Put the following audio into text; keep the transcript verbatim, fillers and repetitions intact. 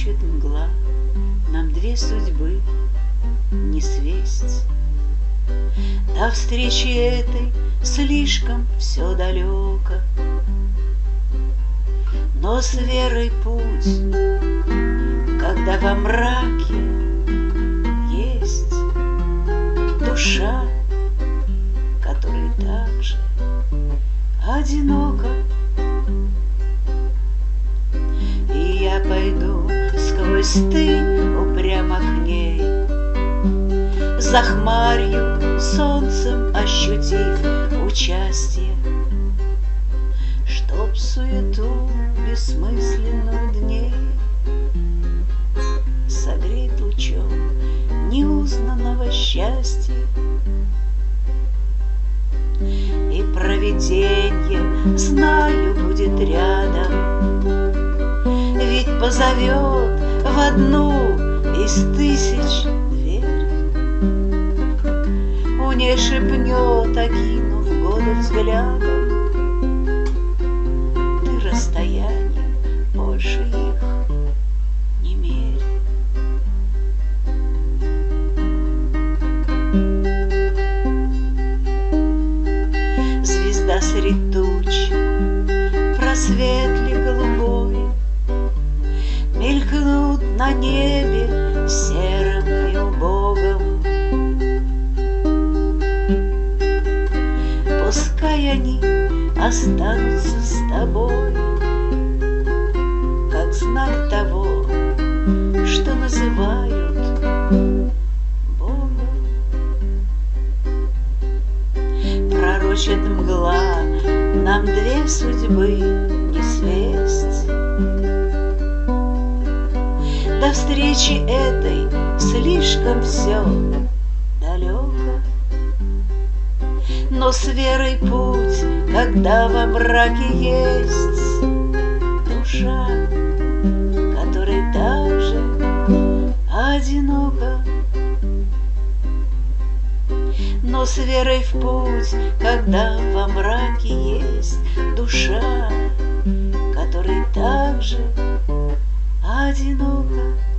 пророчит мгла нам две судьбы не свесть. До встречи этой слишком все далеко, но с верой путь, когда во мраке есть душа, которой так же одиноко. И я пойду сквозь тынь упрямо к ней, за хмарью солнцем ощутив участие, чтоб суету бессмысленную дней согреть лучом неузнанного счастья. И провиденье, знаю, будет рядом, ведь позовет в одну из тысяч дверь, у ней шепнет, окинув годы взглядом: ты расстояние больше их не мерь. Звезда средь туч, просвет ли голубой, мелькнут на небе серым и убогом. Пускай они останутся с тобой, как знак того, что называют Богом. Пророчит мгла нам две судьбы не свесть. До встречи этой слишком все далеко, но с верой путь, когда во мраке есть душа, которой так же одиноко. Но с верой в путь, когда во мраке есть душа, которой так же одиноко.